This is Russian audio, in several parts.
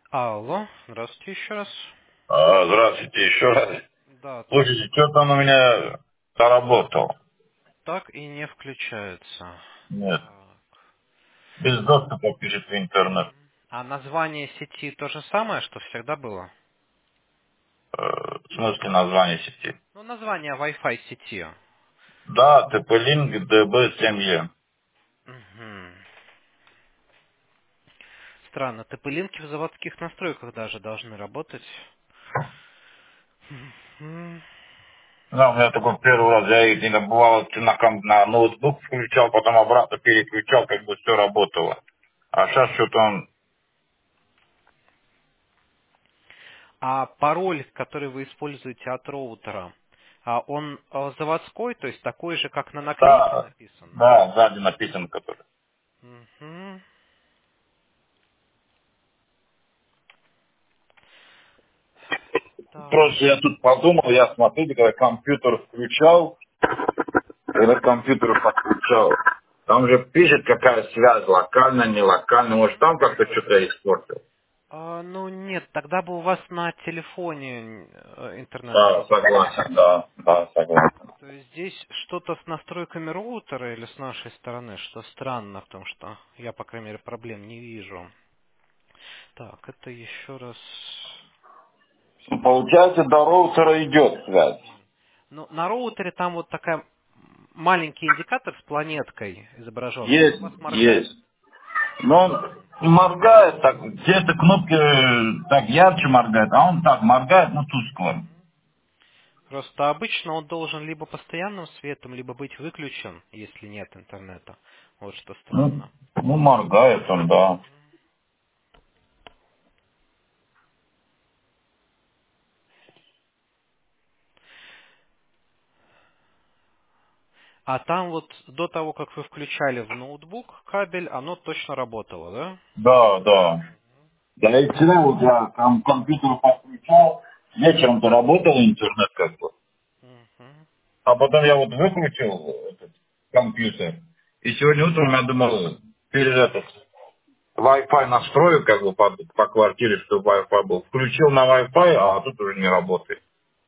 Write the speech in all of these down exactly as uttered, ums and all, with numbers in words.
Алло, здравствуйте еще раз. А, здравствуйте еще раз. Да, так, Слушайте, что-то он у меня заработал. так и не включается. Нет, Так. без доступа пишет в интернет. А название сети то же самое, что всегда было? Э, в смысле название сети? Ну, название Wi-Fi сети. Да, TP-Link ди би семь е. Мгм. Странно, ТП-линки в заводских настройках даже должны работать. Мгм. Да, у меня такой первый раз, я их не бывало, на, ком- на ноутбук включал, потом обратно переключал, как бы все работало. А сейчас что-то он... А пароль, который вы используете от роутера, а он э, заводской, то есть такой же, как на наклейке Да, написан? да, сзади написан который. Мгм. Так. Просто я тут подумал, я смотрю, когда компьютер включал, когда компьютер подключал, там же пишет, какая связь, локальная, не локальная. Может, там как-то что-то я испортил. А, ну нет, тогда бы у вас на телефоне э, интернет Да, работал. согласен, да, да, согласен. То есть здесь что-то с настройками роутера или с нашей стороны, что странно, в том, что я, по крайней мере, проблем не вижу. Так, это еще раз... Ну, получается, до роутера идет связь. Ну, на роутере там вот такая маленький индикатор с планеткой изображен, он у Есть, вас моргает. есть. Но он моргает так, где-то кнопки э, так ярче моргает, а он так моргает, ну, тускло. Просто обычно он должен либо постоянным светом, либо быть выключен, если нет интернета. Вот что Ну, странно. ну, моргает он, да. А там вот до того, как вы включали в ноутбук кабель, оно точно работало, да? Да, да. Да, и вчера вот я там компьютер подключал, вечером-то работал интернет как бы. Мгм. А потом я вот выключил этот компьютер. И сегодня утром я думал, перед этот Wi-Fi настрою как бы по, по квартире, чтобы Wi-Fi был. Включил на Wi-Fi, а тут уже не работает.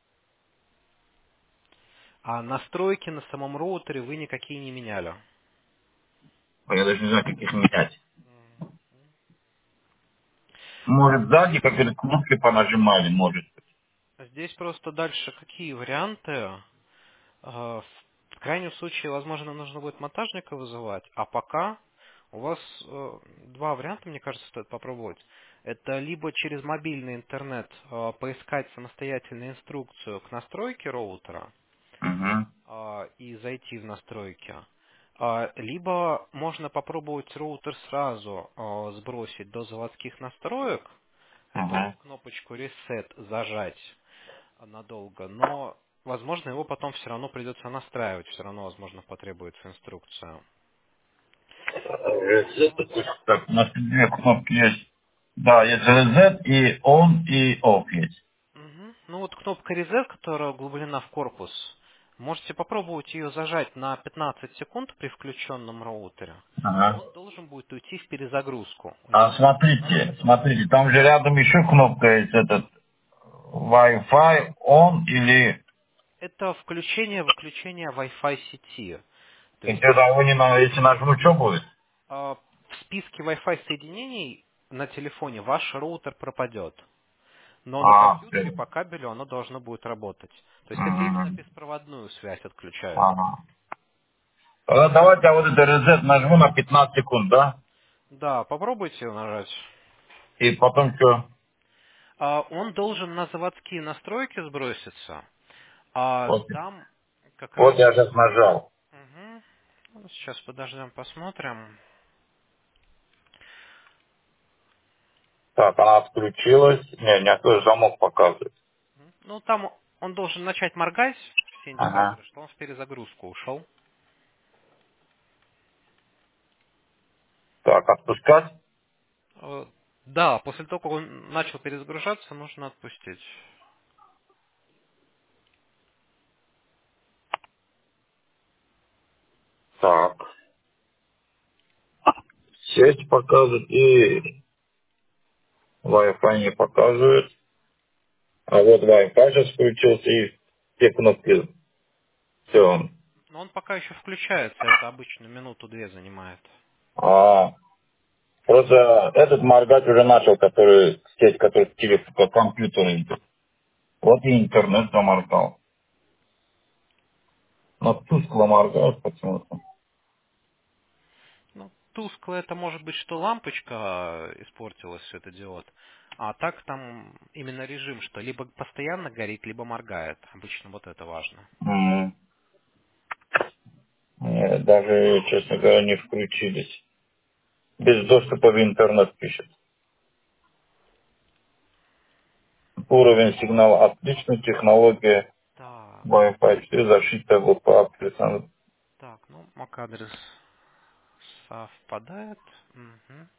А настройки на самом роутере вы никакие не меняли. А я даже не знаю, как их менять. Может, Ну, сзади здесь, какие-то кнопки понажимали, может. здесь просто дальше какие варианты? А, В крайнем случае, возможно, нужно будет монтажника вызывать, а пока у вас э, два варианта, мне кажется, стоит попробовать. Это либо через мобильный интернет э, поискать самостоятельно инструкцию к настройке роутера, Угу, а, и зайти в настройки. А, Либо можно попробовать роутер сразу а, сбросить до заводских настроек, эту угу. кнопочку Reset зажать надолго, но, возможно, его потом все равно придется настраивать, все равно, возможно, потребуется инструкция. Но Так, у нас две кнопки есть. Да, есть reset и on и off есть. Мгм. Ну вот кнопка Reset, которая углублена в корпус, можете попробовать ее зажать на пятнадцать секунд при включенном роутере, и Ага. он должен будет уйти в перезагрузку. У А него будет смотрите, смотрите, там же рядом еще кнопка есть, этот Wi-Fi on или это включение-выключение Wi-Fi сети. То и есть что там не надо, если нажму, что будет? а, в списке Wi-Fi соединений на телефоне ваш роутер пропадет, но на А, компьютере теперь. по кабелю оно должно будет работать. То есть это именно Мгм. беспроводную связь отключают. Ага. Тогда давайте я вот это reset нажму на пятнадцать секунд, да? Да, попробуйте нажать. И потом что? А, Он должен на заводские настройки сброситься, а Вот, там как вот раз... я сейчас нажал. Мгм. Ну, сейчас подождем, посмотрим. Так, она отключилась. Не, не открылась, замок показывает. Ну, там он должен начать моргать, все Ага. индикаторы, что он в перезагрузку ушел. Так, отпускать? Э, Да, после того, как он начал перезагружаться, нужно отпустить. Так. Сеть показывает и Wi-Fi не показывает. А вот Wi-Fi сейчас включился и все кнопки. Все. Но он пока еще включается, это обычно минуту-две занимает. А, просто этот моргать уже начал, который сеть, который телефон, по компьютеру идет. Вот и интернет заморгал. Но тускло моргает почему-то. Ну, тускло это может быть, что лампочка испортилась, светодиод. А так там именно режим, что либо постоянно горит, либо моргает. Обычно вот это важно. М. Нет, даже, честно говоря, не включились. Без доступа в интернет пишет. Уровень сигнала отличный, технология Так, Wi-Fi четыре защита вэ пэ а. так, ну, MAC-адрес совпадает. Мгм.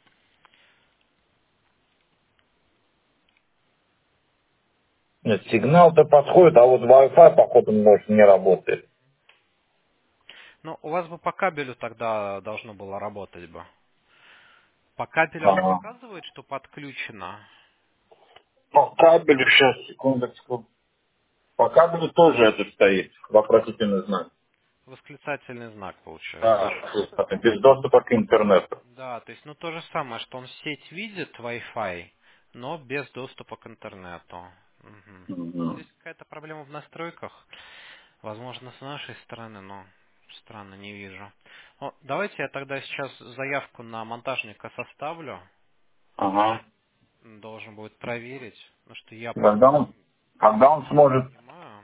Нет, сигнал-то подходит, а вот Wi-Fi, походу, может, не работает. Ну, у вас бы по кабелю тогда должно было работать бы. По кабелю оно Ага. показывает, что подключено. По кабелю, сейчас, секундочку. По кабелю тоже это стоит, вопросительный знак. Восклицательный знак получается. Да, без доступа к интернету. Да, то есть, ну, то же самое, что он сеть видит, Wi-Fi, но без доступа к интернету. Мгм. Ну, Мгм. здесь какая-то проблема в настройках. Возможно, с нашей стороны, но странно, не вижу. Ну, давайте я тогда сейчас заявку на монтажника составлю. Ага. Должен будет проверить, потому что я Когда пока он, когда он не сможет, понимаю.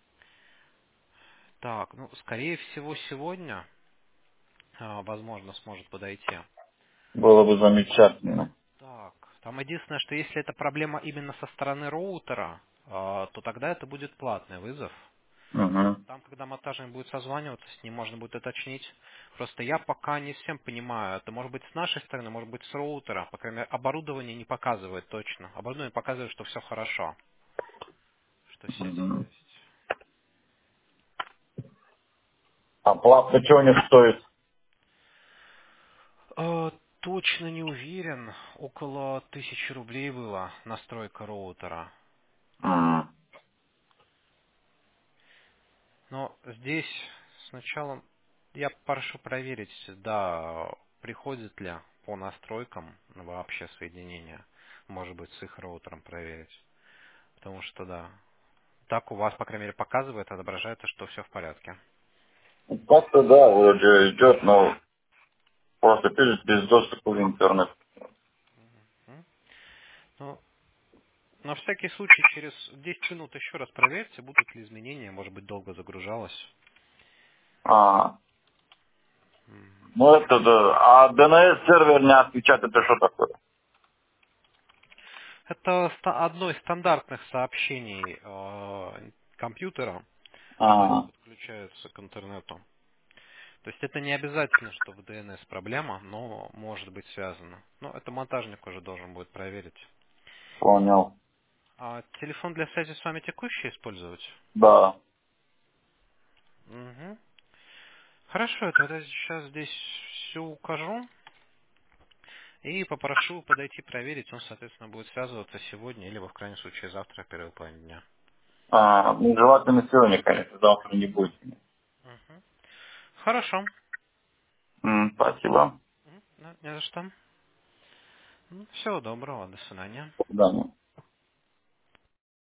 Так, ну, скорее всего, сегодня, а, возможно, сможет подойти. было бы замечательно. Так, там единственное, что если это проблема именно со стороны роутера, а, то тогда это будет платный вызов. Угу. Там, когда монтажник будет созваниваться, с ним можно будет уточнить. Просто я пока не всем понимаю. Это может быть с нашей стороны, может быть с роутера. По крайней мере, оборудование не показывает точно. Оборудование показывает, что все хорошо, что сеть Угу. есть. А плата что у них стоит? Э, Точно не уверен. Около тысячи рублей была настройка роутера. М. Но здесь сначала я прошу проверить, да, приходит ли по настройкам вообще соединение. Может быть, с их роутером проверить. Потому что, да, так у вас, по крайней мере, показывает, отображается, что все в порядке. Так-то да, вроде идет, но просто пишет без доступа в интернет. М? Ну, на всякий случай, через десять минут еще раз проверьте, будут ли изменения, может быть, долго загружалось. А, М. ну это да. А ди эн эс сервер не отвечает, это что такое? Это ста- одно из стандартных сообщений э, компьютера, который А, подключается к интернету. То есть это не обязательно, что в ди эн эс проблема, но может быть связано. Но это монтажник уже должен будет проверить. понял. А телефон для связи с вами текущий использовать? Да. Угу. Хорошо, я тогда сейчас здесь все укажу и попрошу подойти проверить. Он, соответственно, будет связываться сегодня или, в крайнем случае, завтра, первой половине дня. А, ну, желательно сегодня, конечно, завтра не будет. Угу. Хорошо. М, спасибо. Мгм. Да, не за что. Ну, всего доброго, до свидания. До свидания.